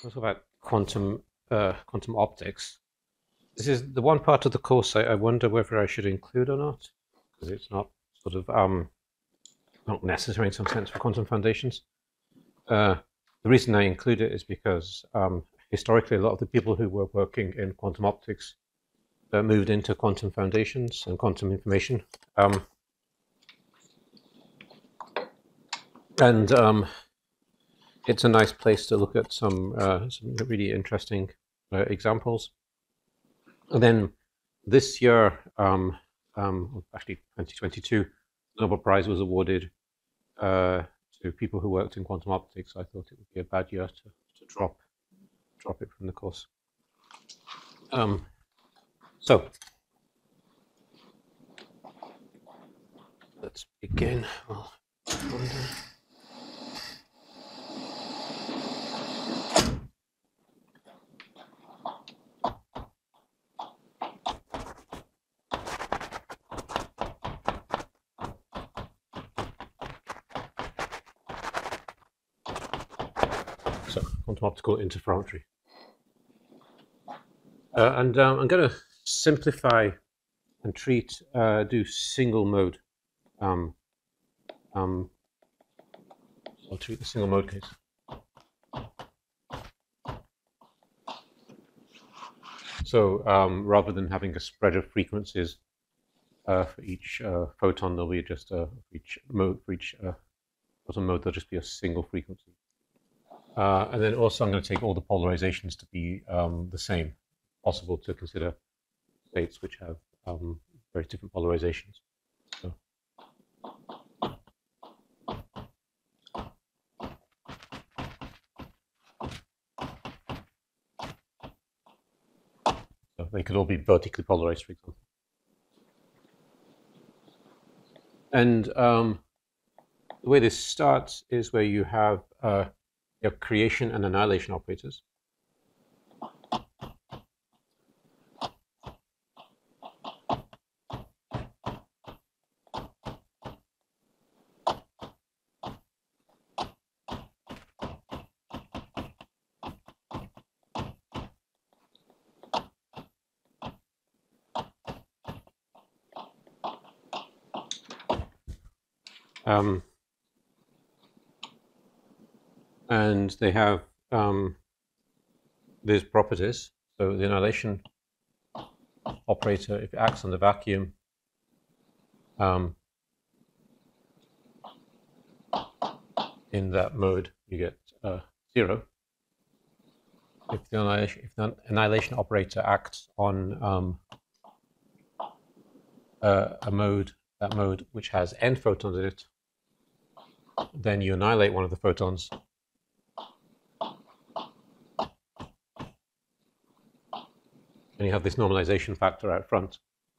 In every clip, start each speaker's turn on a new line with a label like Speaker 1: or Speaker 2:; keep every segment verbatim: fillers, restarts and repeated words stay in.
Speaker 1: talk about quantum uh, quantum optics. This is the one part of the course I, I wonder whether I should include or not, because it's not sort of um, not necessary in some sense for quantum foundations. Uh, the reason I include it is because um, historically a lot of the people who were working in quantum optics uh, moved into quantum foundations and quantum information. Um, and um, it's a nice place to look at some, uh, some really interesting uh, examples. And then this year, um, um, actually twenty twenty-two, the Nobel Prize was awarded uh, to people who worked in quantum optics. I thought it would be a bad year to, to drop drop it from the course. Um, so let's begin. Well, so quantum optical interferometry. Uh, and um, I'm going to simplify and treat, uh, do single mode. Um, um, I'll treat the single mode case. So um, rather than having a spread of frequencies uh, for each uh, photon, there'll be just a, for each mode, for each uh, photon mode, there'll just be a single frequency. Uh, and then also I'm going to take all the polarizations to be um, the same. Possible to consider states which have um, very different polarizations. So. So they could all be vertically polarized, for example. And um, the way this starts is where you have uh, your creation and annihilation operators. Um, and they have um, these properties. So the annihilation operator, if it acts on the vacuum, um, in that mode, you get uh, zero. If the annihilation, if the annihilation operator acts on um, uh, a mode, that mode which has n photons in it, then you annihilate one of the photons. And you have this normalization factor out front.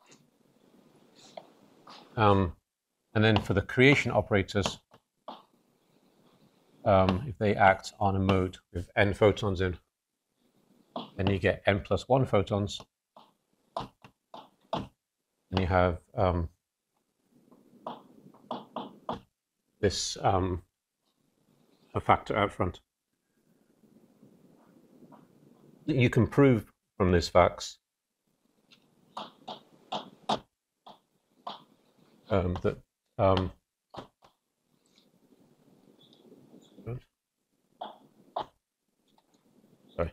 Speaker 1: Um, and then for the creation operators, um, if they act on a mode with n photons in, then you get n plus one photons. And you have um, this um, a factor out front. You can prove from this facts um, that um, sorry.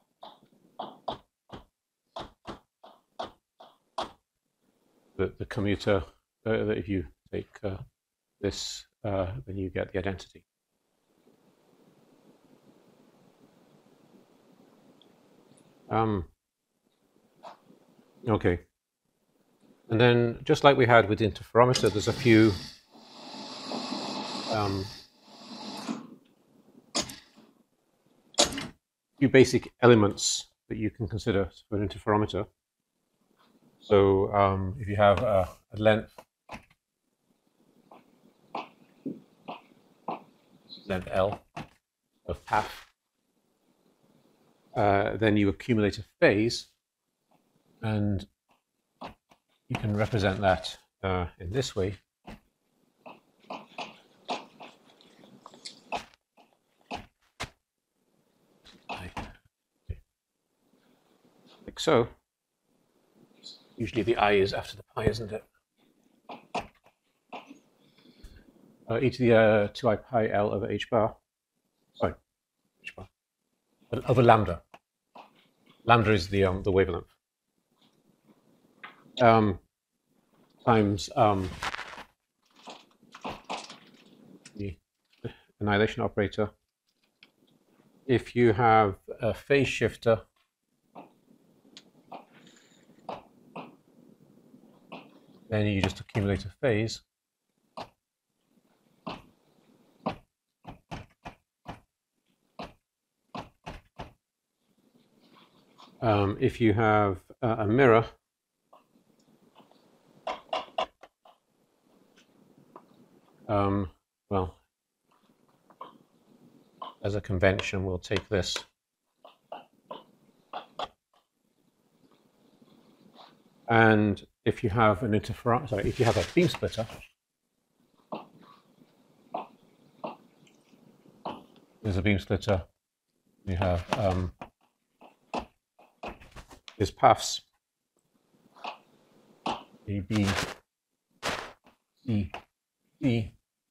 Speaker 1: The, the commuter, uh, that if you take uh, this, uh, then you get the identity. Um, okay. And then, just like we had with the interferometer, there's a few um, few basic elements that you can consider for an interferometer. So um, if you have a, a length, length L of path, uh, then you accumulate a phase, and you can represent that uh, in this way. like so. Usually the I is after the pi, isn't it? Uh, e to the uh, two I pi L over h bar. Sorry, h bar. Over lambda. Lambda is the um, the wavelength. Um, times um, the annihilation operator. If you have a phase shifter, then you just accumulate a phase. Um, if you have uh, a mirror, um, well, as a convention, we'll take this. And if you have an interferometer, sorry, if you have a beam splitter, there's a beam splitter. You have um, his paths A, B, C, D.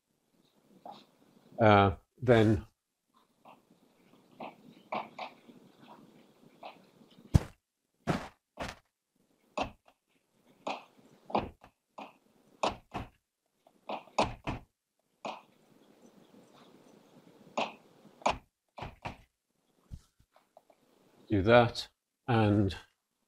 Speaker 1: Uh, then do that, and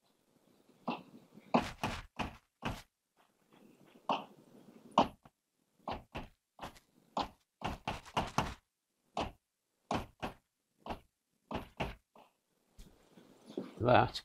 Speaker 1: that.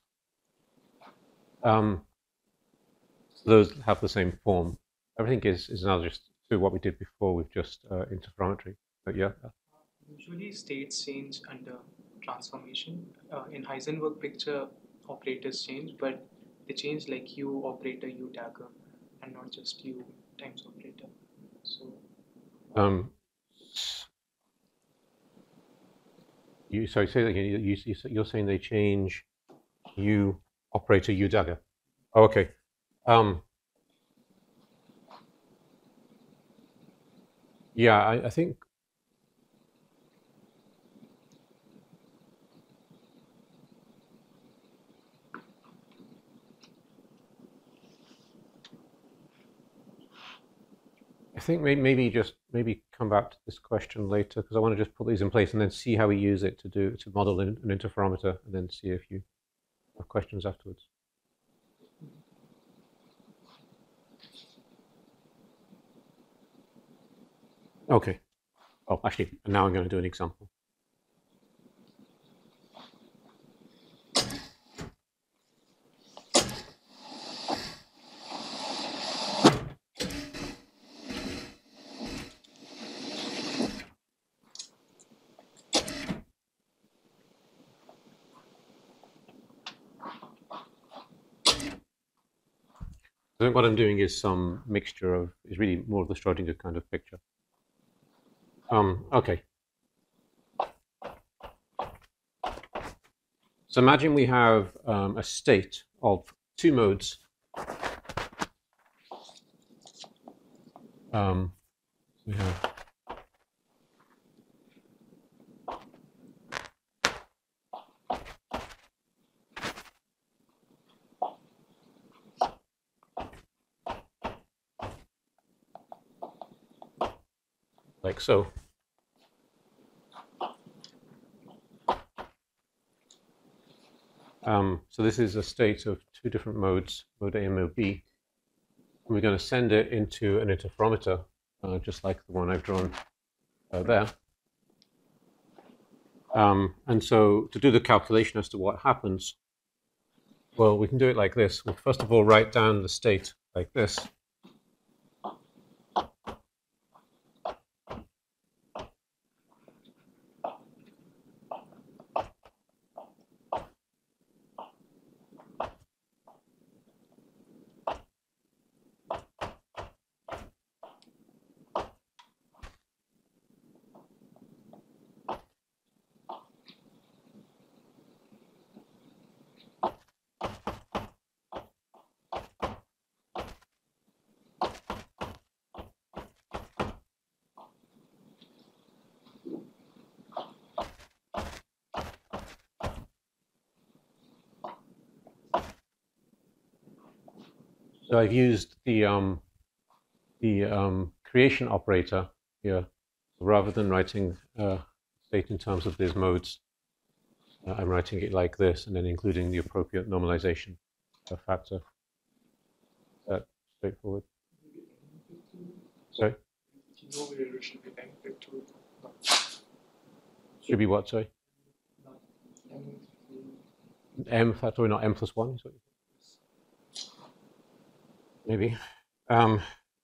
Speaker 1: Um, those have the same form. Everything is, is now just to what we did before with just uh, interferometry. But yeah.
Speaker 2: Usually states change under transformation. Uh, in Heisenberg picture, operators change, but they change like U operator, U dagger, and not just U times operator. So,
Speaker 1: um, you sorry, say that again. You, you, you're saying they change U operator, U dagger. Oh, okay. Um, yeah, I, I think I think maybe, maybe just maybe come back to this question later, because I want to just put these in place and then see how we use it to do to model an, an interferometer, and then see if you have questions afterwards. Okay. Oh, actually, now I'm going to do an example. I think what I'm doing is some mixture of, is really more of the Schrodinger kind of picture. Um, okay. So imagine we have um, a state of two modes. Um, we have like so. Um, so this is a state of two different modes, mode A and mode B. And we're going to send it into an interferometer, uh, just like the one I've drawn uh, there. Um, and so to do the calculation as to what happens, well, we can do it like this. We'll first of all write down the state like this. So I've used the um, the um, creation operator here, rather than writing uh, state in terms of these modes. Uh, I'm writing it like this, and then including the appropriate normalization uh, factor. Is that straightforward? Sorry?
Speaker 3: No way it should be n factorial.
Speaker 1: Should be what, sorry? M factorial, not m plus one? Maybe. Um,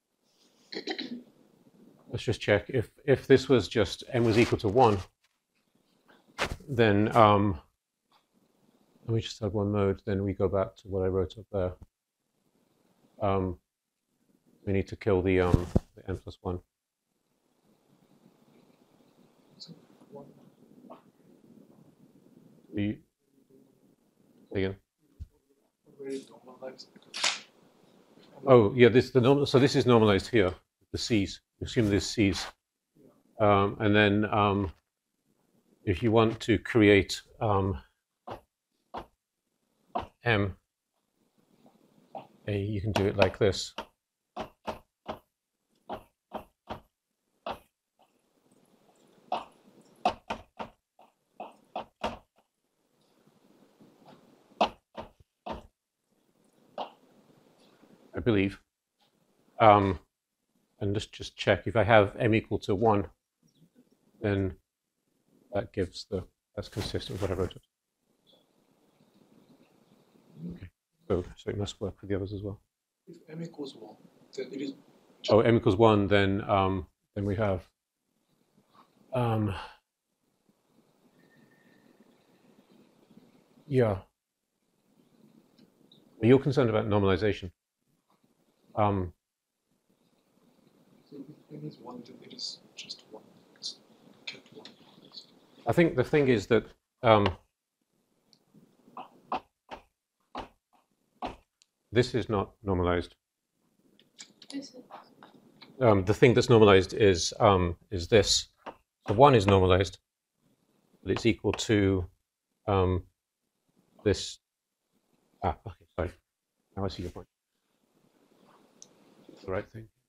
Speaker 1: let's just check. If, if this was just m was equal to one, then um, and we just had one mode, then we go back to what I wrote up there. Um, we need to kill the, um, the n plus one. Do you, again? Oh, yeah, this the normal. So this is normalized here, the C's. Assume this C's. Um, and then um, if you want to create um, M, A, you can do it like this. I believe. Um, and just, just check, if I have m equal to one, then that gives the, that's consistent with what I wrote it. Okay, so, so it must work for the others as well.
Speaker 3: If m equals one, then it is.
Speaker 1: Oh, m equals one, then um, then we have um, yeah. You're concerned about normalization. Um,
Speaker 3: So if m is one, then it is just one. It's kept one.
Speaker 1: I think the thing is that um, this is not normalized.
Speaker 4: This is
Speaker 1: Um, the thing that's normalized is um, is this. So one is normalized, but it's equal to um, this. Ah, okay, sorry. Now I see your point. It's the right thing.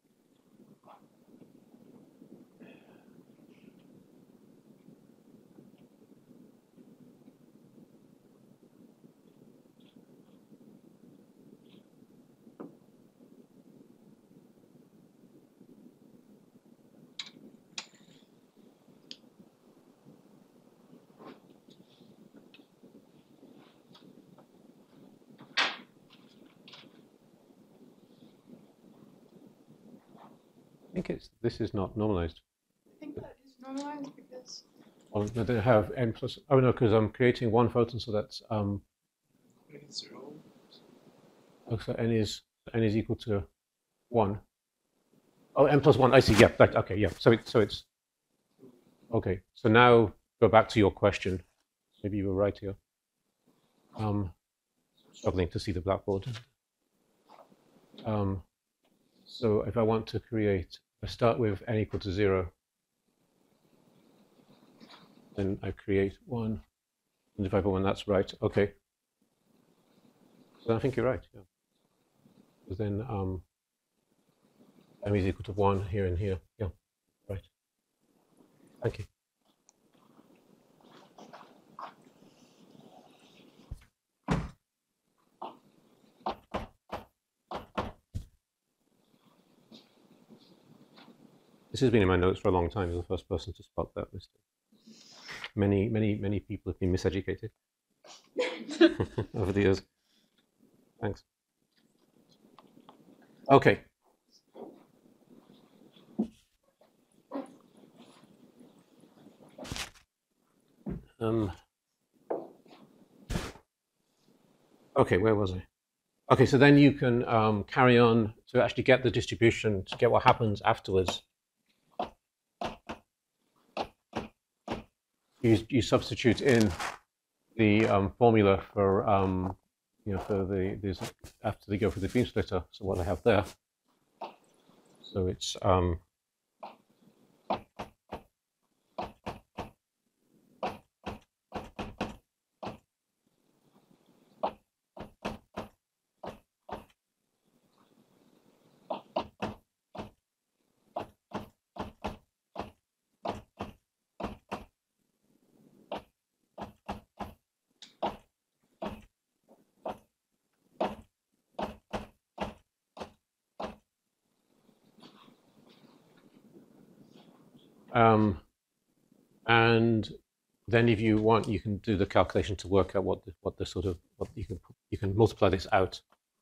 Speaker 1: I think it's this is not normalized.
Speaker 4: I think that is normalized because
Speaker 1: Well, I don't have n plus. Oh no, because I'm creating one photon, so that's um.
Speaker 3: N is zero.
Speaker 1: Oh, so n is n is equal to one. Oh, n plus one. I see. Yeah. Right. Okay. Yeah. So it so it's okay. So now go back to your question. Maybe you were right here. Um, struggling to see the blackboard. Um, so if I want to create, I start with n equal to zero. Then I create one, and divide by one. That's right. Okay. So I think you're right. Yeah. Because then um, m is equal to one here and here. Yeah. Right. Thank you. This has been in my notes for a long time. You're the first person to spot that mistake. Many, many, many people have been miseducated over the years. Thanks. Okay. Um, okay, where was I? Okay, so then you can um, carry on to actually get the distribution, to get what happens afterwards. You, you substitute in the um, formula for, um, you know, for the, this, after they go for the beam splitter, so what I have there. So it's, um, Um, and then if you want, you can do the calculation to work out what the, what the sort of, what you can, you can multiply this out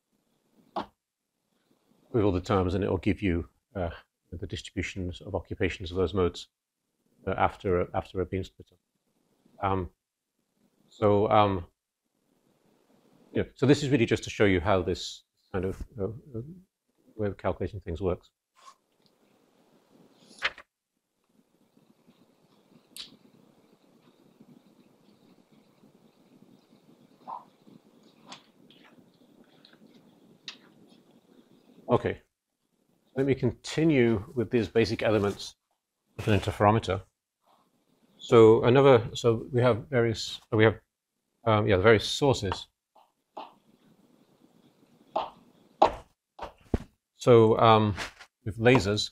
Speaker 1: with all the terms, and it will give you uh, the distributions of occupations of those modes uh, after, a, after a beam splitter. Um, so, um, yeah, so this is really just to show you how this kind of uh, way of calculating things works. Okay, let me continue with these basic elements of an interferometer. So another, so we have various, we have, um, yeah, the various sources. So um, with lasers,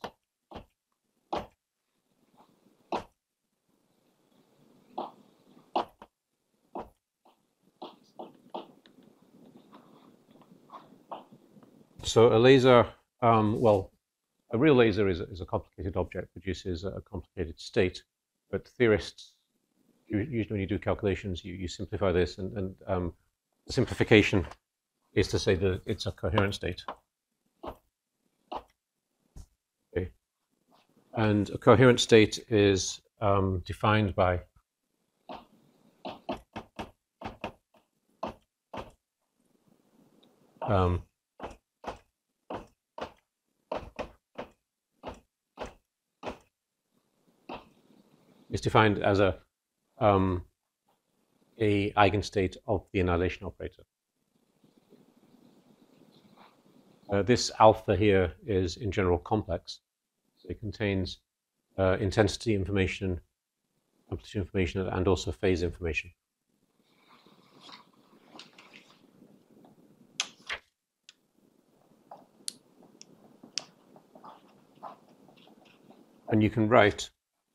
Speaker 1: so a laser, um, well, a real laser is a, is a complicated object, produces a complicated state, but theorists, usually when you do calculations, you, you simplify this, and, and um, simplification is to say that it's a coherent state. Okay. And a coherent state is um, defined by um, is defined as a um, a eigenstate of the annihilation operator. Uh, this alpha here is in general complex. So it contains uh, intensity information, amplitude information, and also phase information. And you can write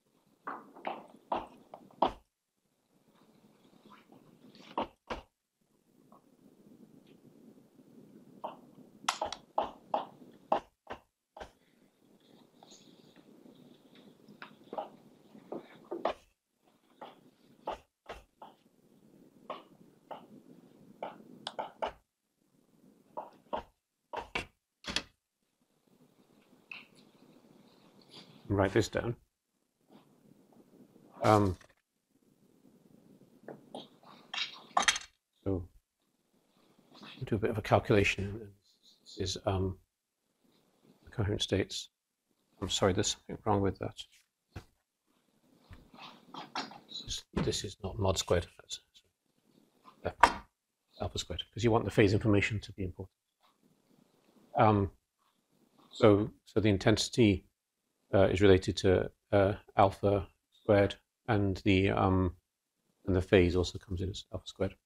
Speaker 1: write this down. Um, so do a bit of a calculation. This is um, coherent states. I'm sorry, there's something wrong with that. This is, this is not mod squared. That's, yeah, alpha squared, because you want the phase information to be important. Um, so, so the intensity uh, is related to uh, alpha squared, and the um, and the phase also comes in as alpha squared.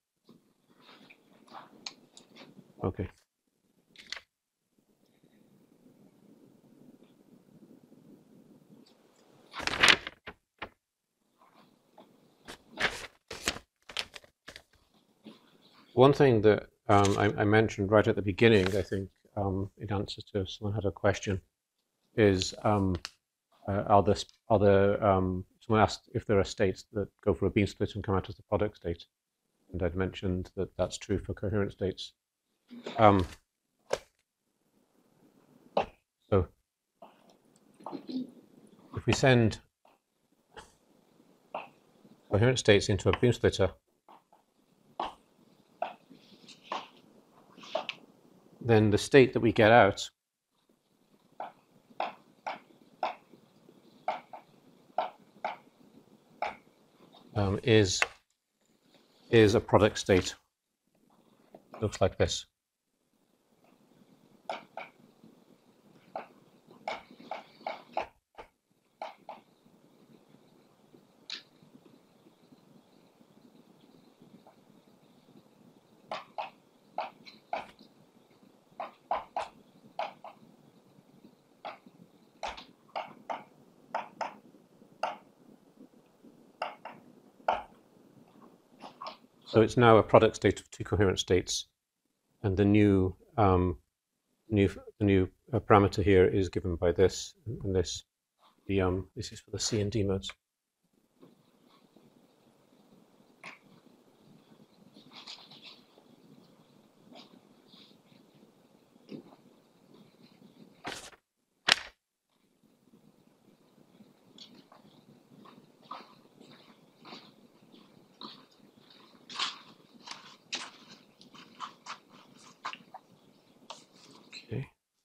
Speaker 1: Okay. One thing that um, I, I mentioned right at the beginning, I think, um, in answer to someone had a question, is um, uh, are there, are there um, someone asked if there are states that go for a beam split and come out as the product state, and I'd mentioned that that's true for coherent states. Um, so if we send coherent states into a beam splitter, then the state that we get out um, is is a product state. Looks like this. So it's now a product state of two coherent states, and the new um, new the new uh, parameter here is given by this, and this the um, this is for the C and D modes. Okay.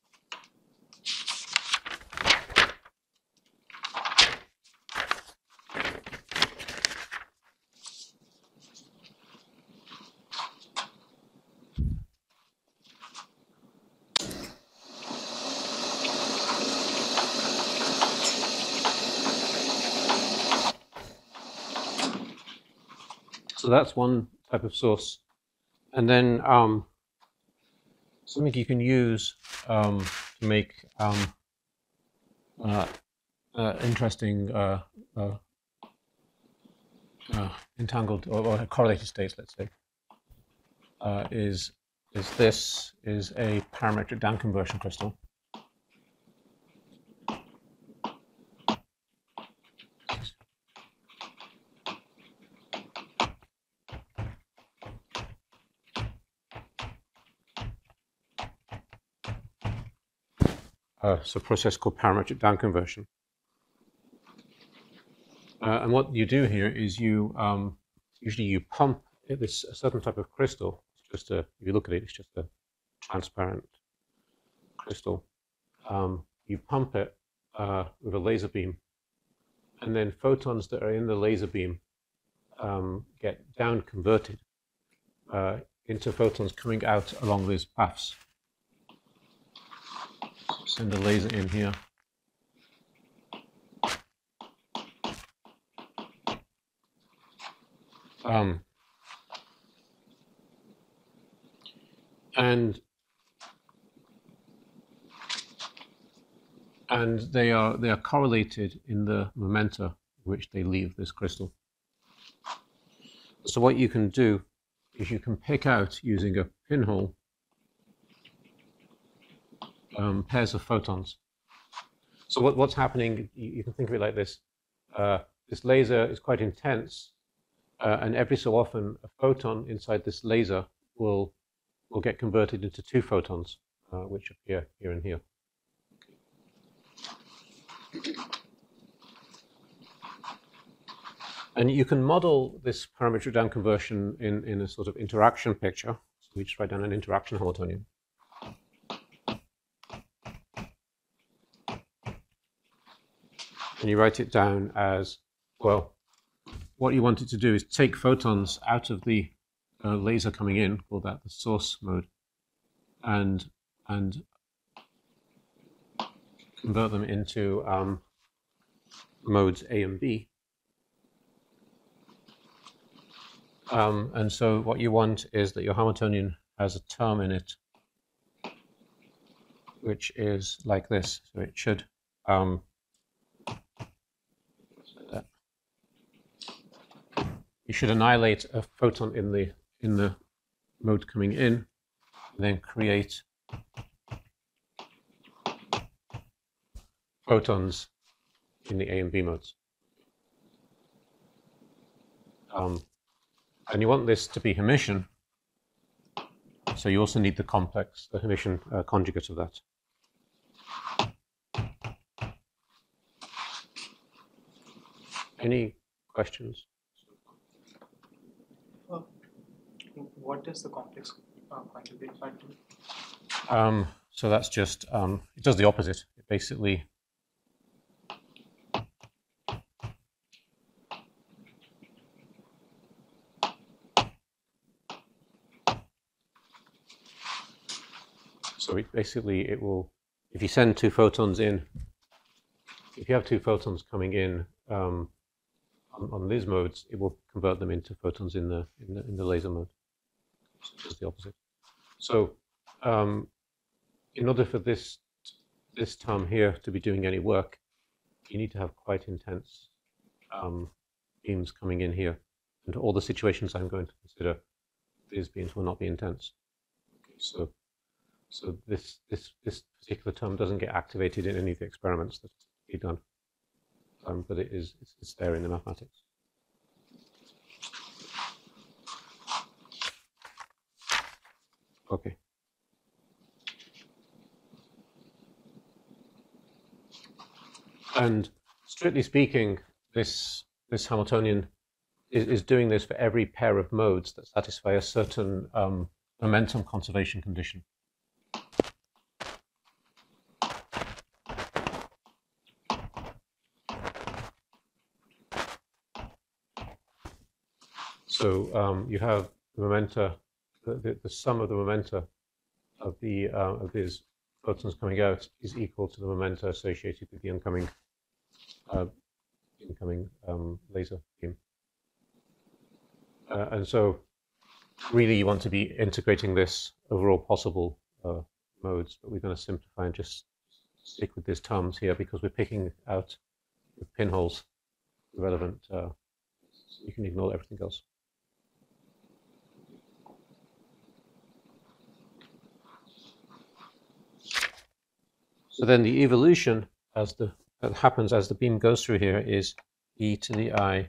Speaker 1: So that's one type of source. And then um, something you can use um, to make um, uh, uh, interesting uh, uh, uh, entangled or, or correlated states, let's say, uh, is is this is a parametric down conversion crystal. Uh, it's a process called parametric down conversion. Uh, and what you do here is you um, usually you pump this a certain type of crystal. It's just a, if you look at it, it's just a transparent crystal. Um, you pump it uh, with a laser beam, and then photons that are in the laser beam um, get down converted uh, into photons coming out along these paths. Send the laser in here. Um, and and they are they are correlated in the momenta which they leave this crystal. So what you can do is you can pick out using a pinhole um, pairs of photons. So what, what's happening? You, you can think of it like this: uh, this laser is quite intense. Uh, and every so often, a photon inside this laser will will get converted into two photons, uh, which appear here and here. And you can model this parametric down conversion in, in a sort of interaction picture. So we just write down an interaction Hamiltonian. And you write it down as, well, what you want it to do is take photons out of the uh, laser coming in, call that the source mode, and and convert them into um, modes A and B. Um, and so what you want is that your Hamiltonian has a term in it which is like this. So it should um, you should annihilate a photon in the in the mode coming in, then create photons in the A and B modes. Um, and you want this to be Hermitian, so you also need the complex, the Hermitian uh, conjugate of that. Any questions?
Speaker 2: Well, what does the complex uh, conjugate part do?
Speaker 1: Um, so that's just, um, it does the opposite. It basically So it basically, it will, if you send two photons in, if you have two photons coming in um, on, on these modes, it will convert them into photons in the in the, in the laser mode. So just the opposite. So um, in order for this this term here to be doing any work, you need to have quite intense um, beams coming in here. And all the situations I'm going to consider, these beams will not be intense. Okay, so. So this, this, this particular term doesn't get activated in any of the experiments that be done. um, but it is it's, it's there in the mathematics. Okay. And strictly speaking, this this Hamiltonian is, is doing this for every pair of modes that satisfy a certain um, momentum conservation condition. So um, you have the momenta, the, the, the sum of the momenta of the uh, of these photons coming out is equal to the momenta associated with the incoming uh, incoming um, laser beam. Uh, and so really you want to be integrating this over all possible uh, modes, but we're going to simplify and just stick with these terms here because we're picking out with pinholes the relevant, uh, you can ignore everything else. So then the evolution as the that happens as the beam goes through here is e to the I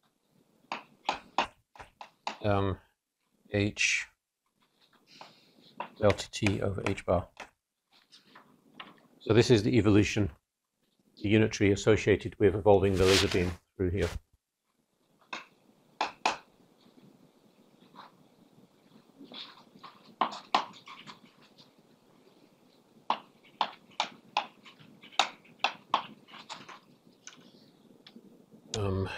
Speaker 1: um, h delta t over h bar. So this is the evolution, the unitary associated with evolving the laser beam through here. Um,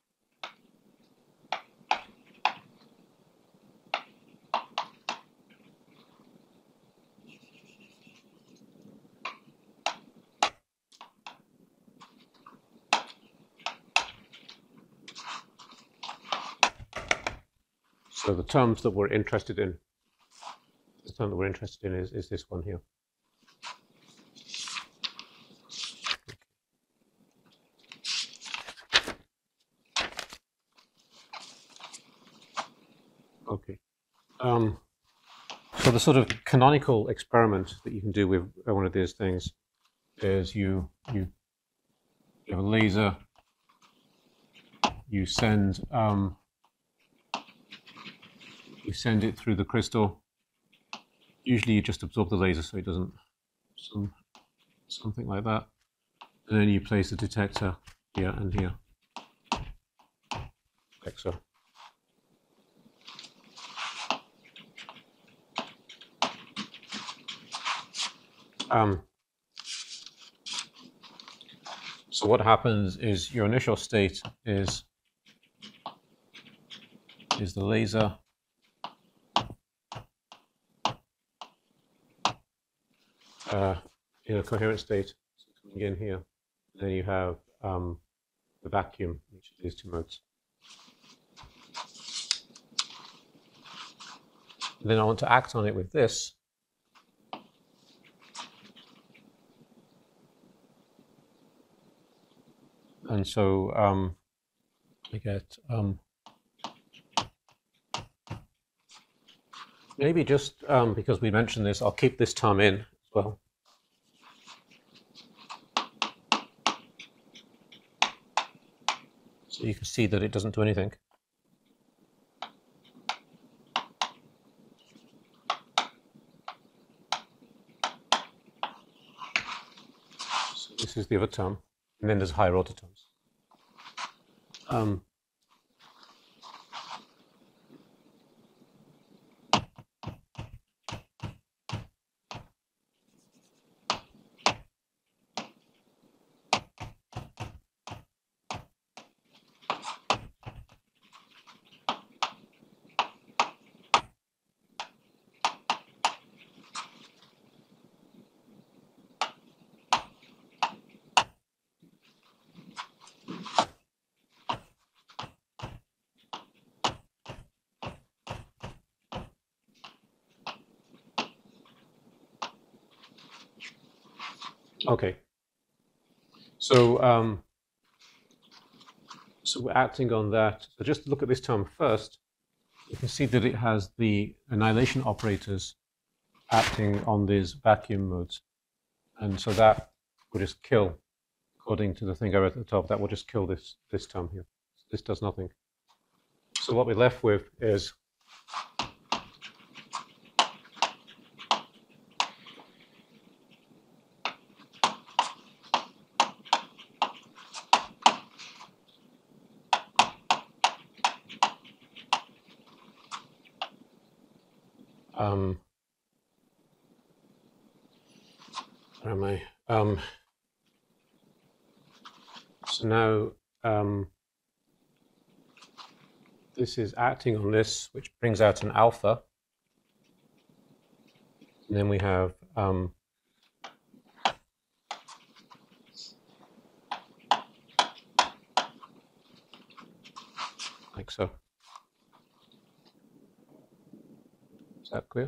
Speaker 1: so the terms that we're interested in, the term that we're interested in is, is this one here. Okay. Um, so the sort of canonical experiment that you can do with one of these things is you you, you have a laser, you send um, you send it through the crystal. Usually you just absorb the laser so it doesn't some something like that, and then you place the detector here and here, like so. Um, so what happens is your initial state is is the laser uh, in a coherent state coming in here. Then you have um, the vacuum in each of these two modes. And then I want to act on it with this. And so um, I get um, maybe just um, because we mentioned this, I'll keep this term in as well. So you can see that it doesn't do anything. So this is the other term. And then there's higher order terms. Um, Okay, so um, so we're acting on that. So just look at this term first. You can see that it has the annihilation operators acting on these vacuum modes, and so that would just kill according to the thing I wrote at the top, that will just kill this, this term here. This does nothing. So what we're left with is um, where am I? Um, so now um, this is acting on this, which brings out an alpha. And then we have um, like so. Is that clear?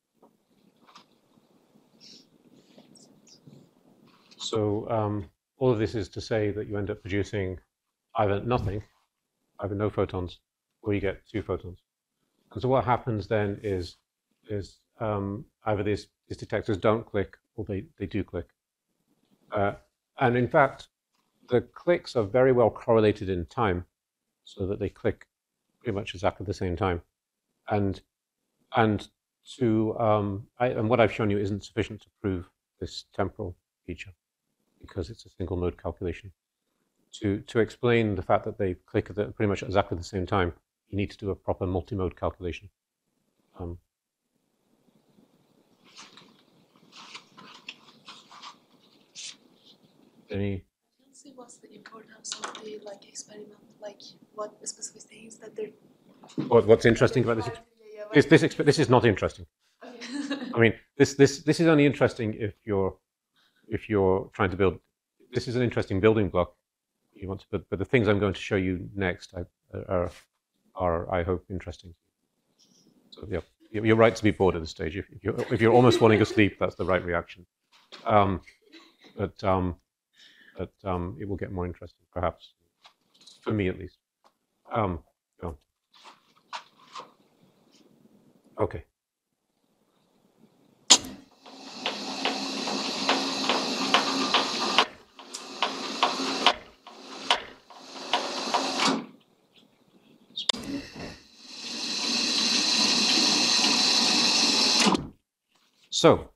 Speaker 1: So um, all of this is to say that you end up producing either nothing, either no photons, or you get two photons. And so what happens then is, is um, either these, these detectors don't click or they, they do click. Uh, and in fact, the clicks are very well correlated in time so that they click pretty much exactly the same time. And, and, to, um, I, and what I've shown you isn't sufficient to prove this temporal feature because it's a single mode calculation. To, to explain the fact that they click at the, pretty much exactly the same time, you need to do a proper multi-mode calculation. Um, any?
Speaker 5: I don't see what's the importance of the like experiment, like what specific things that they're.
Speaker 1: What, what's interesting about this?
Speaker 5: Yeah, yeah,
Speaker 1: This, this, exp- this is not interesting.
Speaker 5: Okay.
Speaker 1: I mean, this, this, this is only interesting if you're, if you're trying to build. This is an interesting building block. You want to, but, but the things I'm going to show you next are, are, I hope, interesting. So yeah, you're right to be bored at this stage. If, if you're, if you're almost falling asleep, that's the right reaction. Um, but, um, but um, it will get more interesting, perhaps, for me at least. Um, go on. Okay. So,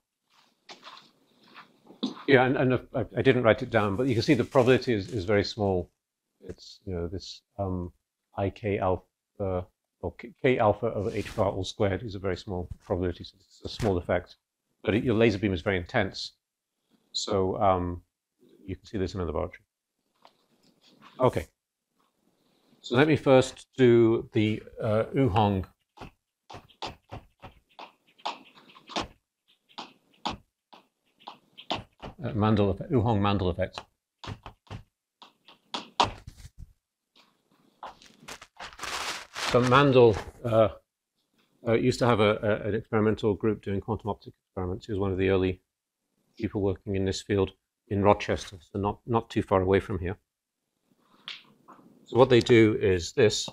Speaker 1: yeah, and, and I, I didn't write it down, but you can see the probability is, is very small. It's, you know, this um, I k alpha, or k, k alpha over h bar all squared is a very small probability, so it's a small effect. But it, your laser beam is very intense, so um, you can see this in the laboratory. Okay, so let me first do the uh, Wu-Hong Uh, Mandel effect, Wu-Hong Mandel effect. So Mandel uh, uh, used to have a, a, an experimental group doing quantum optics experiments. He was one of the early people working in this field in Rochester, so not, not too far away from here. So what they do is this.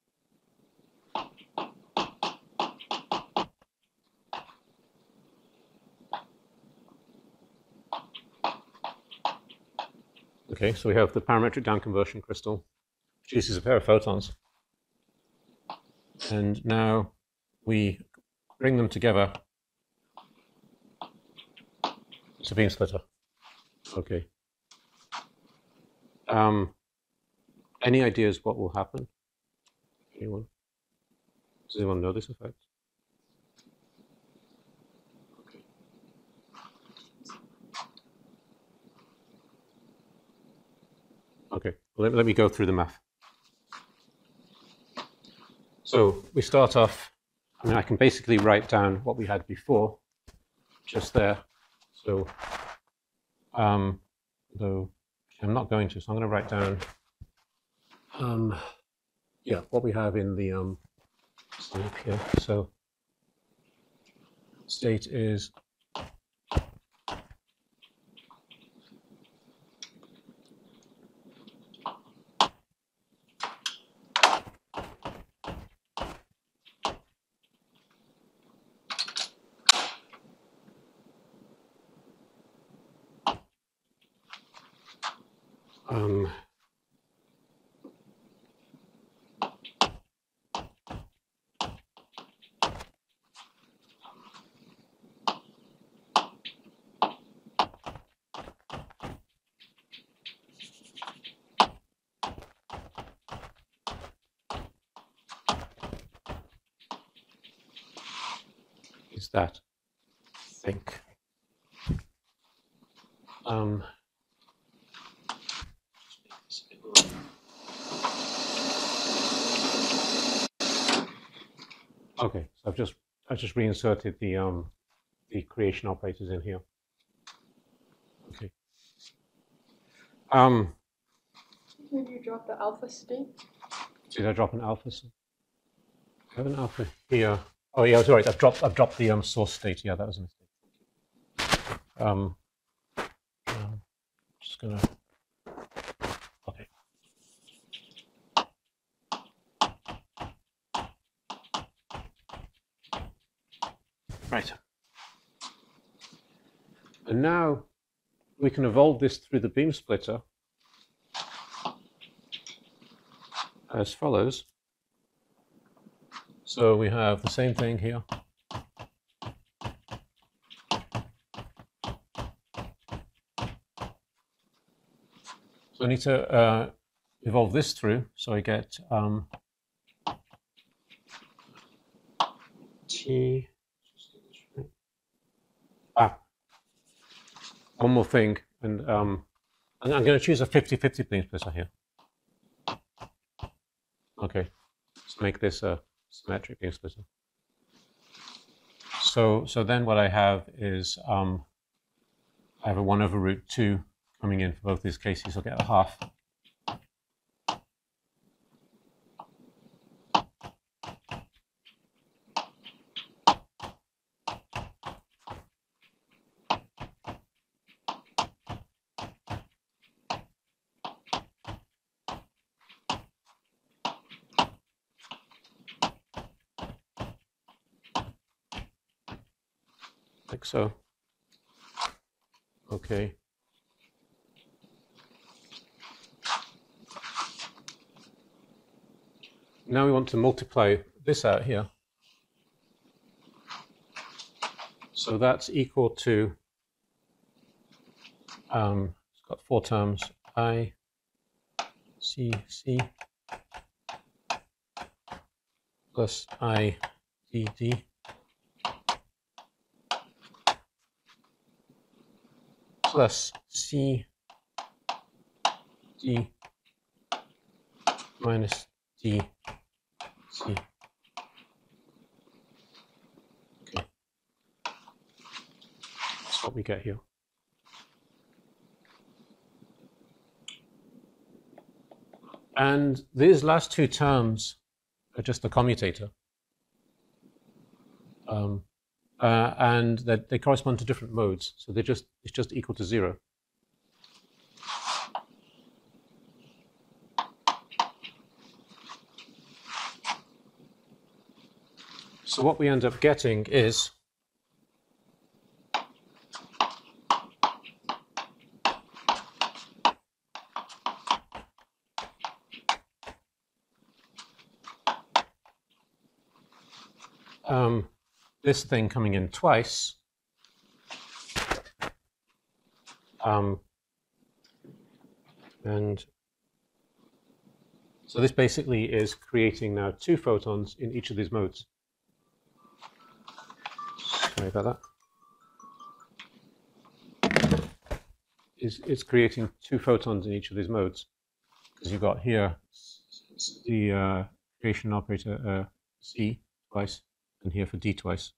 Speaker 1: Okay, so we have the parametric downconversion crystal, produces a pair of photons. And now we bring them together. It's a beam splitter. Okay. Um, any ideas what will happen? Anyone? Does anyone know this effect? Okay, well, let, let me go through the math. So we start off, I mean, I can basically write down what we had before, just there. So, um, though I'm not going to, so I'm going to write down, um, yeah, what we have in the um, sleep here. So state is Um, is that think. Um, okay, so I've just I've just reinserted the um the creation operators in here. Okay. Um,
Speaker 4: Did you drop the alpha state?
Speaker 1: did I drop an alpha? I have an alpha here. Oh yeah, sorry. I've dropped I've dropped the um source state. Yeah, that was a mistake. Um, um just gonna. Okay. Right. And now we can evolve this through the beam splitter as follows. So we have the same thing here. So I need to uh, evolve this through, so I get um, T. Ah, one more thing, and um, I'm going to choose a fifty fifty beam splitter here. Okay, let's make this a symmetric beam splitter. So, so then what I have is um, I have a one over root two coming in for both these cases. I'll get a half. Like so. Okay. Now we want to multiply this out here. So that's equal to, um, it's got four terms, I, C, C, plus I, D, D, plus C, D, minus D, C. Okay. That's what we get here. And these last two terms are just the commutator. Um, uh, and that they correspond to different modes. So they're just, it's just equal to zero. So what we end up getting is um, this thing coming in twice. Um, and so this basically is creating now two photons in each of these modes. Sorry about that. It's, it's creating two photons in each of these modes, because you've got here the uh, creation operator uh, C twice, and here for D twice.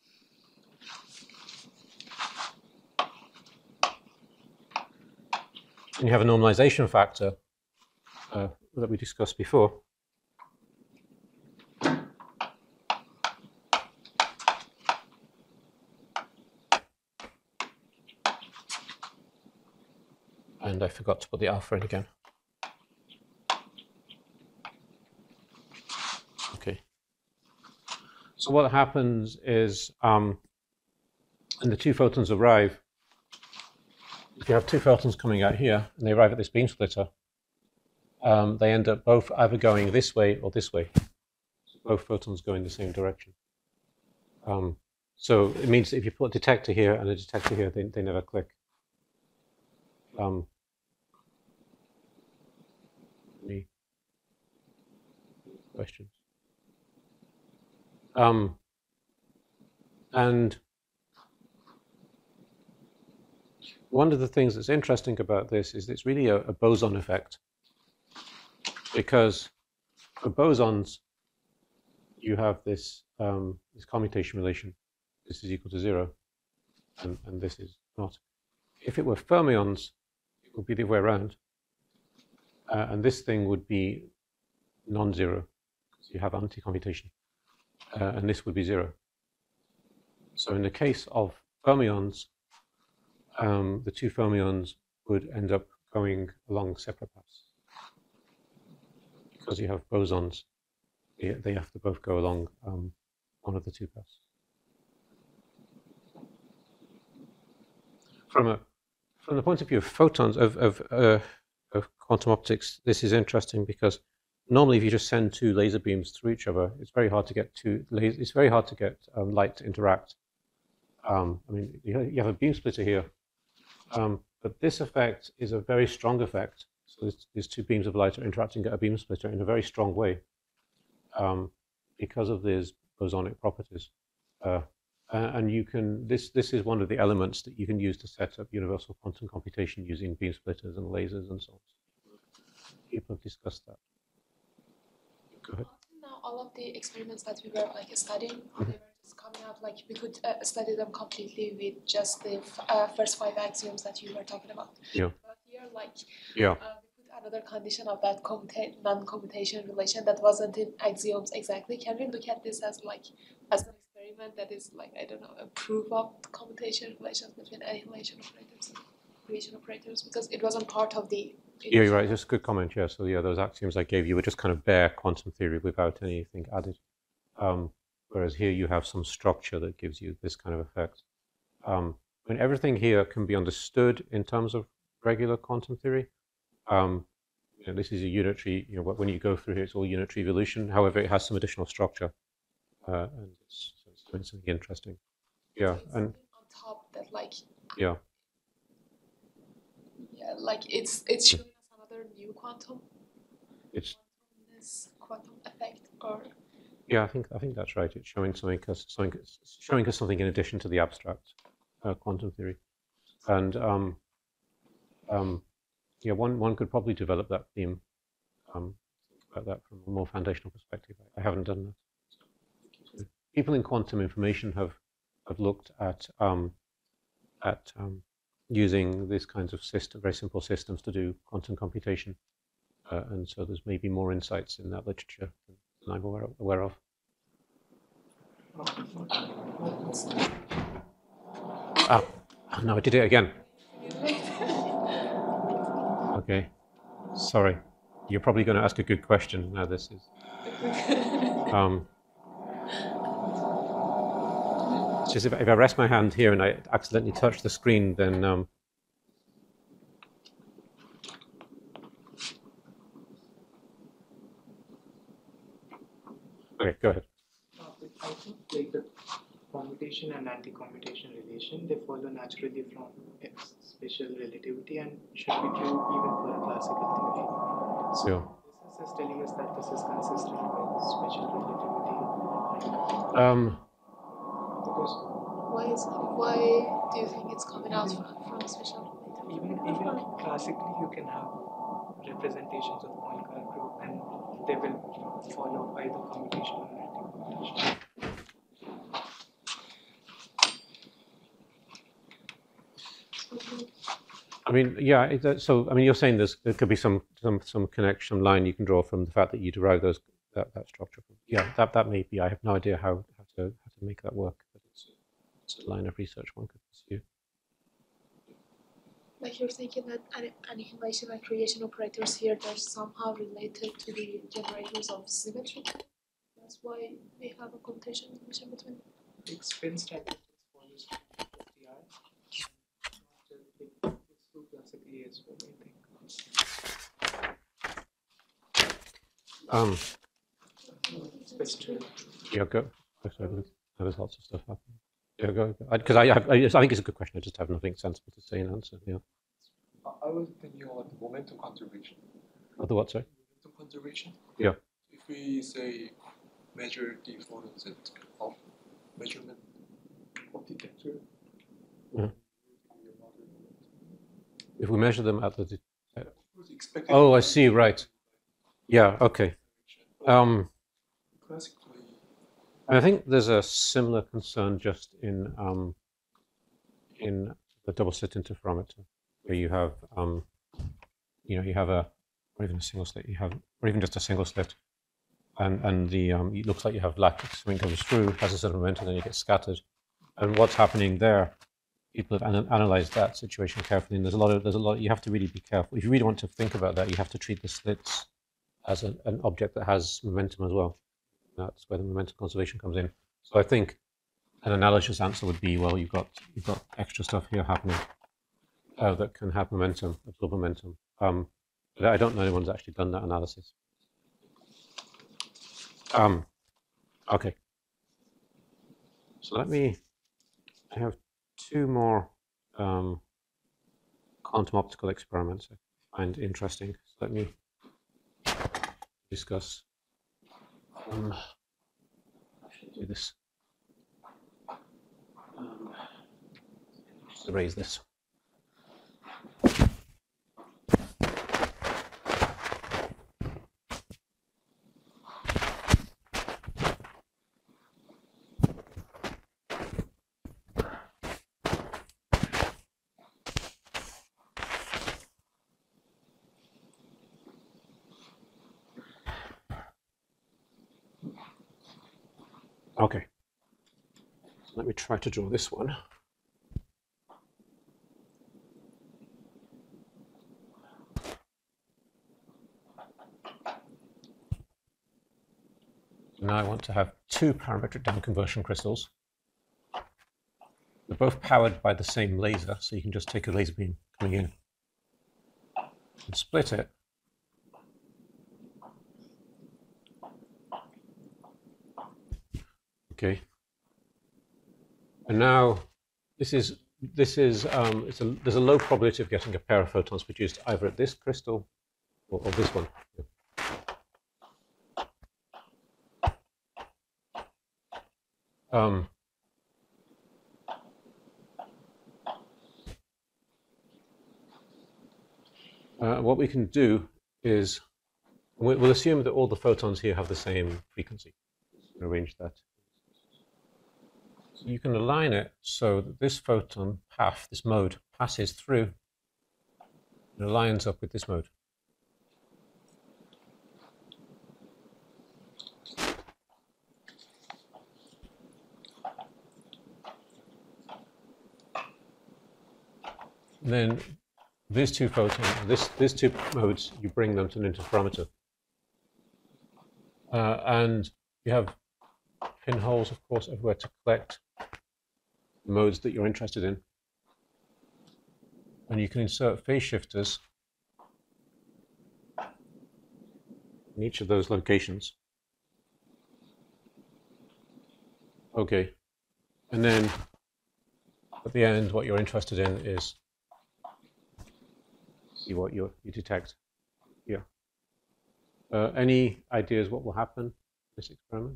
Speaker 1: And you have a normalization factor uh, that we discussed before. And I forgot to put the alpha in again. Okay. So what happens is, um, when the two photons arrive, if you have two photons coming out here and they arrive at this beam splitter, um, they end up both either going this way or this way. So both photons go in the same direction. Um, so it means if you put a detector here and a detector here, they, they never click. Um, any questions? Um, and one of the things that's interesting about this is it's really a, a boson effect, because for bosons, you have this, um, this commutation relation. This is equal to zero, and, and this is not. If it were fermions, it would be the other way around, uh, and this thing would be non-zero, because you have anti-commutation, uh, and this would be zero. So in the case of fermions, um, the two fermions would end up going along separate paths. Because you have bosons, they, they have to both go along um, one of the two paths. From a from the point of view of photons, of of, uh, of quantum optics, this is interesting because normally if you just send two laser beams through each other, it's very hard to get two. It's very hard to get um, light to interact. Um, I mean, you have a beam splitter here, um, but this effect is a very strong effect. So these two beams of light are interacting at a beam splitter in a very strong way um, because of these bosonic properties. Uh, and you can, this, this is one of the elements that you can use to set up universal quantum computation using beam splitters and lasers and so on. People have discussed that. Go ahead.
Speaker 5: Now all of the experiments that we were like studying, mm-hmm. they were just coming out like we could uh, study them completely with just the f uh, first five axioms that you were talking about.
Speaker 1: Yeah.
Speaker 5: But here, like,
Speaker 1: yeah.
Speaker 5: Uh, we put another condition of that non-commutation relation that wasn't in axioms exactly. Can we look at this as like as an experiment that is like, I don't know, a proof of commutation relations between annihilation operators and creation operators, because it wasn't part of the.
Speaker 1: Yeah, you're right. That's a good comment. Yeah. So yeah, those axioms I gave you were just kind of bare quantum theory without anything added. Um, whereas here you have some structure that gives you this kind of effect. Um, I mean, everything here can be understood in terms of regular quantum theory. Um, you know, this is a unitary. You know, when you go through here, it's all unitary evolution. However, it has some additional structure, uh, and it's, it's doing something interesting. Yeah, and
Speaker 5: on top that like.
Speaker 1: Yeah.
Speaker 5: Yeah, like it's it's showing us another new quantum.
Speaker 1: It's
Speaker 5: this quantum effect, or
Speaker 1: yeah, I think I think that's right. It's showing something, something showing us something in addition to the abstract uh, quantum theory, and um, um, yeah, one one could probably develop that theme, um, about that from a more foundational perspective. I haven't done that. So people in quantum information have have looked at um, at um, using these kinds of system, very simple systems to do quantum computation. Uh, and so there's maybe more insights in that literature than I'm aware of. Aware of. Ah, no, I did it again. Okay, sorry. You're probably going to ask a good question. Now this is. Um, It's just if, if I rest my hand here and I accidentally touch the screen, then um, okay, go ahead.
Speaker 2: Uh, I think like the commutation and anti-commutation relation, they follow naturally from special relativity and should be true even for a classical theory. So
Speaker 1: yeah.
Speaker 2: this is just telling us that this is consistent with special relativity.
Speaker 1: Um,
Speaker 2: Because
Speaker 5: why is why do you think it's coming out from, from special relativity?
Speaker 2: Even even classically, you can have representations of Poincare group, and they will follow either commutation or anti-commutation.
Speaker 1: I mean, yeah. It, so, I mean, you're saying there's there could be some some some connection line you can draw from the fact that you derive those that that structure. Yeah, that that may be. I have no idea how how to how to make that work, but it's it's a line of research one could pursue.
Speaker 5: Like you're thinking that annihilation and creation operators here, they're somehow related to the generators of symmetry. That's why we have a commutation relation between them.
Speaker 2: Like spin stack follows F T R. It's to
Speaker 1: Um,
Speaker 2: Especially.
Speaker 1: yeah, go. Sorry, there's lots of stuff happening. Yeah, go. Because I, I, I, I think it's a good question. I just have nothing sensible to say in answer. Yeah.
Speaker 3: I I was thinking of like momentum conservation.
Speaker 1: Other what, sorry?
Speaker 3: Momentum conservation.
Speaker 1: Yeah.
Speaker 3: If we say measure the photons at of measurement of detector.
Speaker 1: Mhm. If we measure them at the. de-
Speaker 3: Expected
Speaker 1: Oh, I see. Right. Yeah. Okay. Um,
Speaker 3: classically,
Speaker 1: I think there's a similar concern just in um, in the double slit interferometer, where you have um, you know you have a or even a single slit, you have or even just a single slit, and and the um, it looks like you have lattice something comes through, has a certain momentum, then you get scattered, and what's happening there? People have an- analyzed that situation carefully, and there's a lot of there's a lot. You have to really be careful if you really want to think about that. You have to treat the slits as an, an object that has momentum as well. That's where the momentum conservation comes in. So I think an analogous answer would be, well, you've got you've got extra stuff here happening uh, that can have momentum, absorb momentum. Um, but I don't know anyone's actually done that analysis. Um, okay. So let me. I have two more um, quantum optical experiments I find interesting. So let me discuss. Um, I should do this. Um, just erase this. Okay. So let me try to draw this one. Now I want to have two parametric down conversion crystals. They're both powered by the same laser, so you can just take a laser beam coming in and split it. Okay. And now this is this is um, it's a, there's a low probability of getting a pair of photons produced either at this crystal or, or this one. Um, uh, what we can do is we- we'll assume that all the photons here have the same frequency. Arrange that. So you can align it so that this photon path, this mode, passes through and aligns up with this mode. And then these two photons, this, these two modes, you bring them to an interferometer. Uh, and you have pinholes, of course, everywhere to collect the modes that you're interested in. And you can insert phase shifters in each of those locations. Okay. And then at the end, what you're interested in is see what you you detect here. Uh, any ideas what will happen in this experiment?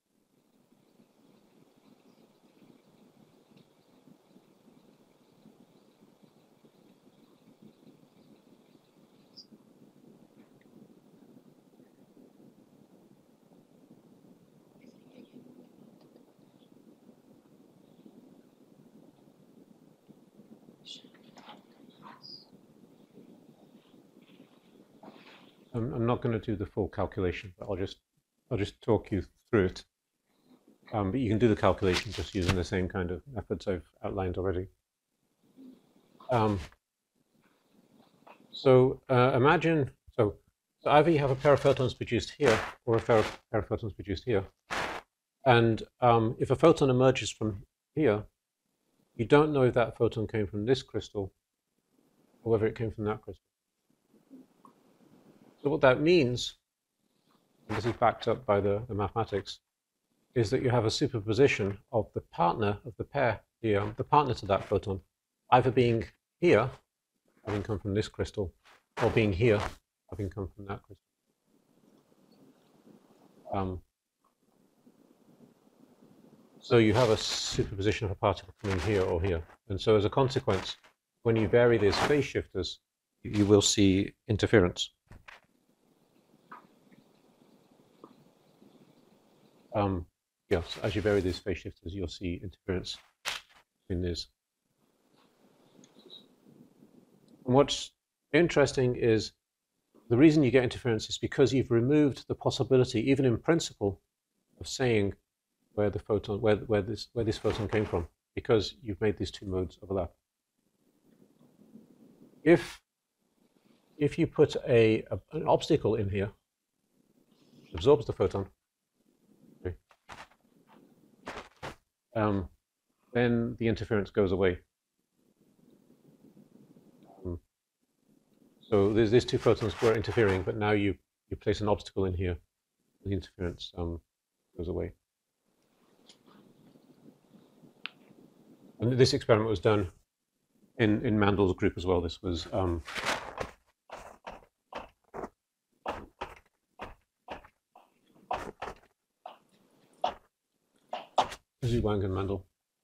Speaker 1: I'm, I'm not going to do the full calculation, but I'll just I'll just talk you through it. Um, but you can do the calculation just using the same kind of methods I've outlined already. Um, so uh, imagine, so, so either you have a pair of photons produced here or a pair of, pair of photons produced here. And um, if a photon emerges from here, you don't know if that photon came from this crystal or whether it came from that crystal. So what that means and this is backed up by the, the mathematics, is that you have a superposition of the partner of the pair, the, um, the partner to that photon, either being here, having come from this crystal, or being here, having come from that crystal. Um, so you have a superposition of a particle coming here or here. And so as a consequence, when you vary these phase shifters, you will see interference. Um, yes, as you vary these phase shifters, you'll see interference in these. And what's interesting is the reason you get interference is because you've removed the possibility, even in principle, of saying where the photon, where where this where this photon came from, because you've made these two modes overlap. If if you put a, a an obstacle in here, absorbs the photon, okay, um, then the interference goes away. Um, so there's these two photons were interfering, but now you you place an obstacle in here, the interference um, goes away. And this experiment was done in, in Mandel's group as well. This was um, Zhu Wang and Mandel.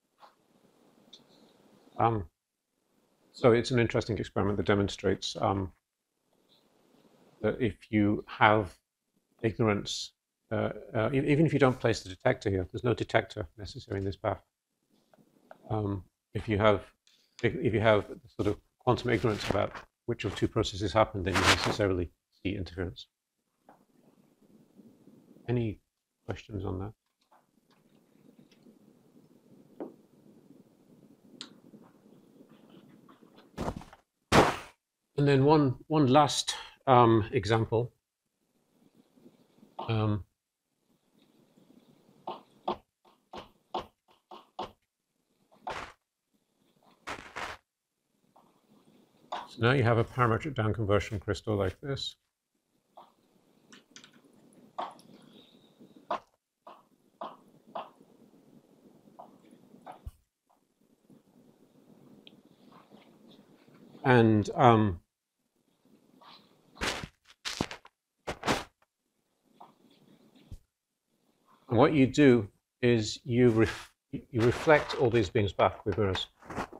Speaker 1: Um, so it's an interesting experiment that demonstrates um, that if you have ignorance, uh, uh, even if you don't place the detector here, there's no detector necessary in this path. Um, if you have if you have sort of quantum ignorance about which of two processes happen, then you necessarily see interference. Any questions on that? And then one one last um, example. Um, So now you have a parametric down conversion crystal like this. And um, and what you do is you ref you reflect all these beams back with mirrors.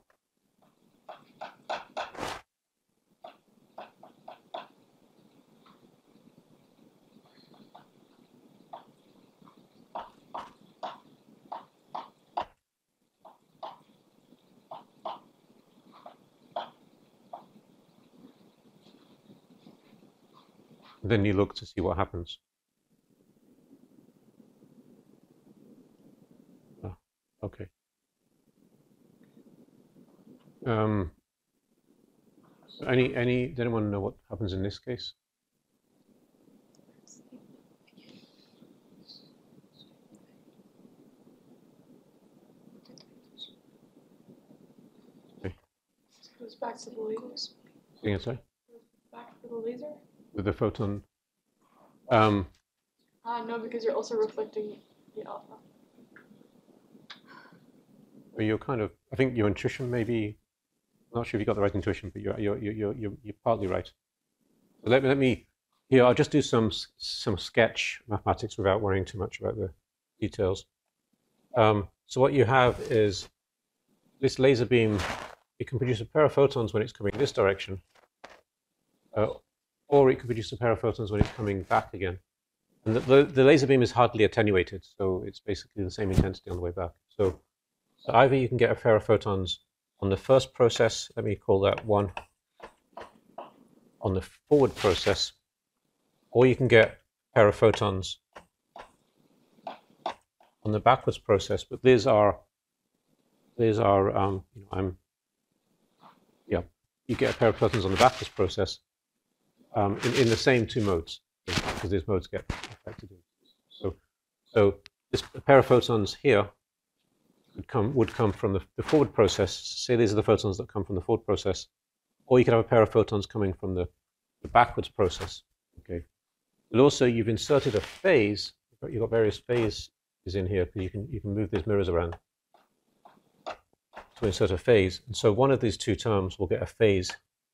Speaker 1: Then you look to see what happens. Oh, okay. Um, so any any does anyone know what happens in this case? Okay.
Speaker 4: Goes back to the laser.
Speaker 1: Again, sorry.
Speaker 4: Back to the laser.
Speaker 1: With the photon. Um,
Speaker 4: Ah, no, because you're also reflecting the alpha.
Speaker 1: you're kind of. I think your intuition maybe. I'm not sure if you got the right intuition, but you're you're you're you're you're partly right. So let me let me. Here, I'll just do some some sketch mathematics without worrying too much about the details. Um, so what you have is this laser beam. It can produce a pair of photons when it's coming this direction. Uh, Or it could produce a pair of photons when it's coming back again. And the, the, the laser beam is hardly attenuated, so it's basically the same intensity on the way back. So, so either you can get a pair of photons on the first process, let me call that one, on the forward process, or you can get a pair of photons on the backwards process. But these are, these are, um, you know, I'm, yeah, you get a pair of photons on the backwards process. Um, in, in the same two modes, because these modes get affected. So, so this pair of photons here would come would come from the, the forward process. Say these are the photons that come from the forward process, or you could have a pair of photons coming from the, the backwards process. Okay, But also you've inserted a phase. You've got various phases in here, because you can you can move these mirrors around to insert a phase. And so one of these two terms will get a phase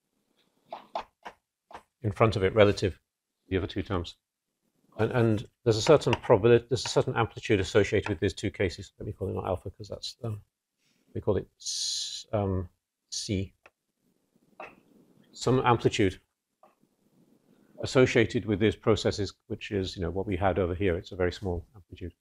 Speaker 1: in front of it relative to the other two terms. And, and there's a certain probability, there's a certain amplitude associated with these two cases. Let me call it not alpha, because that's, um, we call it um, C. Some amplitude associated with these processes, which is, you know, what we had over here. It's a very small amplitude.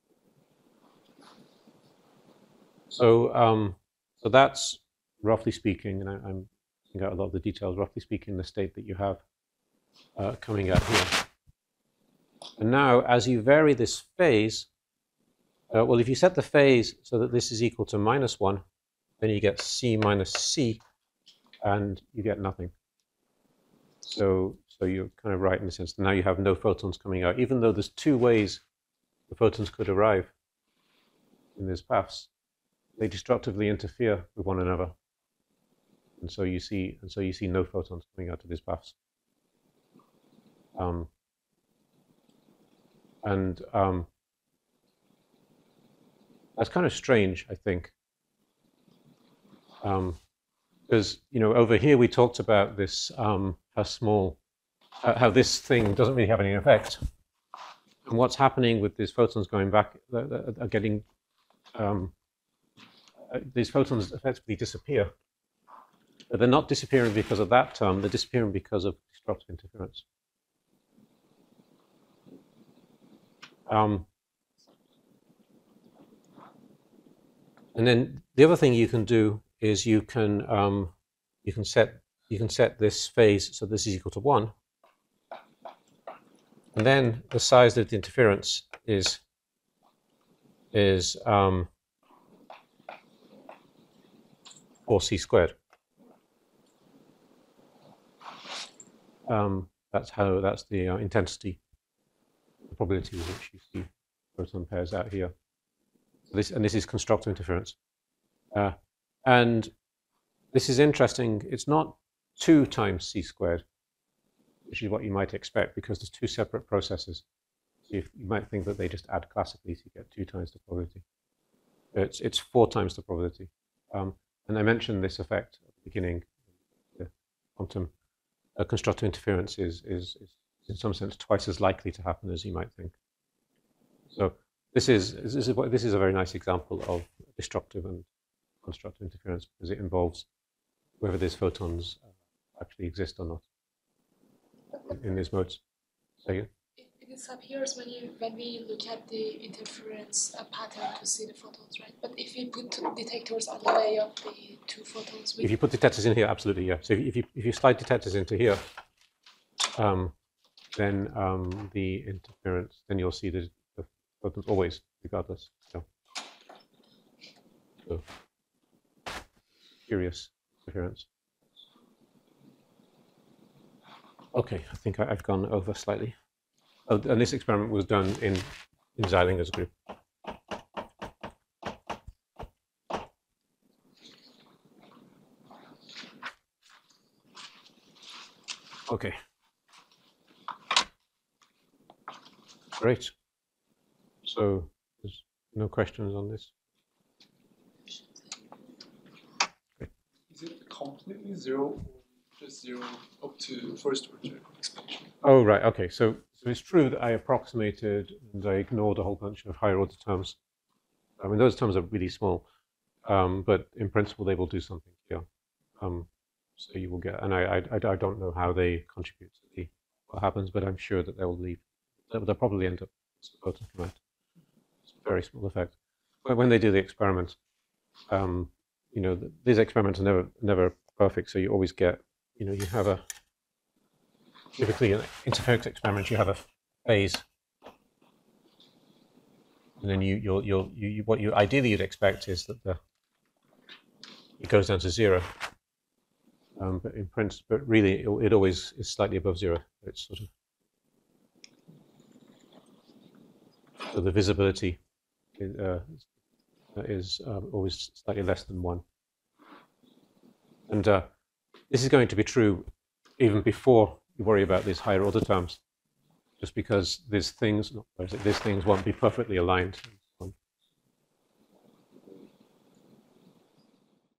Speaker 1: So, um, so that's, roughly speaking, and I, I'm looking at a lot of the details, roughly speaking, the state that you have uh, coming out here. And now, as you vary this phase, uh, well, if you set the phase so that this is equal to minus one, then you get C minus C, and you get nothing. So, so you're kind of right in the sense that now you have no photons coming out, even though there's two ways the photons could arrive in these paths. They destructively interfere with one another, and so you see, and so you see no photons coming out of these paths. Um, and um, that's kind of strange, I think, um, because you know over here we talked about this um, how small, uh, how this thing doesn't really have any effect, and what's happening with these photons going back are, are getting. Um, Uh, these photons effectively disappear. But they're not disappearing because of that term, they're disappearing because of destructive interference. Um, and then the other thing you can do is you can um, you can set you can set this phase so this is equal to one, and then the size of the interference is is um, four c squared. Um, that's how, that's the uh, intensity, the probability with which you see photon pairs out here. So this, and this is constructive interference. Uh, and this is interesting. It's not two times c squared, which is what you might expect, because there's two separate processes. So you, you might think that they just add classically to get two times the probability. It's, it's four times the probability. Um, And I mentioned this effect at the beginning. The quantum uh, constructive interference is, is, is, in some sense, twice as likely to happen as you might think. So this is this is a, this is a very nice example of destructive and constructive interference, because it involves whether these photons actually exist or not in, in these modes. So yeah.
Speaker 5: It disappears when you when we look at the interference uh, pattern to see the photons, right? But if we put detectors on the way of the two photons, we
Speaker 1: If you put detectors in here, absolutely, yeah. So if you if you slide detectors into here, um, then um, the interference, then you'll see the, the photons always, regardless. So, so curious interference. Okay, I think I, I've gone over slightly. Oh, and this experiment was done in, in Zeilinger's group. Okay. Great. So there's no questions on this? Great.
Speaker 3: Is it completely zero or just zero up to first order expansion?
Speaker 1: Oh, right. Okay. So, so it's true that I approximated and I ignored a whole bunch of higher order terms. I mean, those terms are really small, um, but in principle, they will do something here. Um, so you will get, and I, I, I don't know how they contribute to the, what happens, but I'm sure that they will leave. They'll, they'll probably end up supporting from that. It's a very small effect. When, when they do the experiment, um, you know, th these experiments are never, never perfect. So you always get, you know, you have a, typically in interference experiments, you have a phase, and then you, you'll, you'll, you, you, what you ideally you'd expect is that the it goes down to zero. Um, but in principle, but really, it, it always is slightly above zero. It's sort of so the visibility is, uh, is uh, always slightly less than one, and uh, this is going to be true even before you worry about these higher order terms. just because these things, these things won't be perfectly aligned.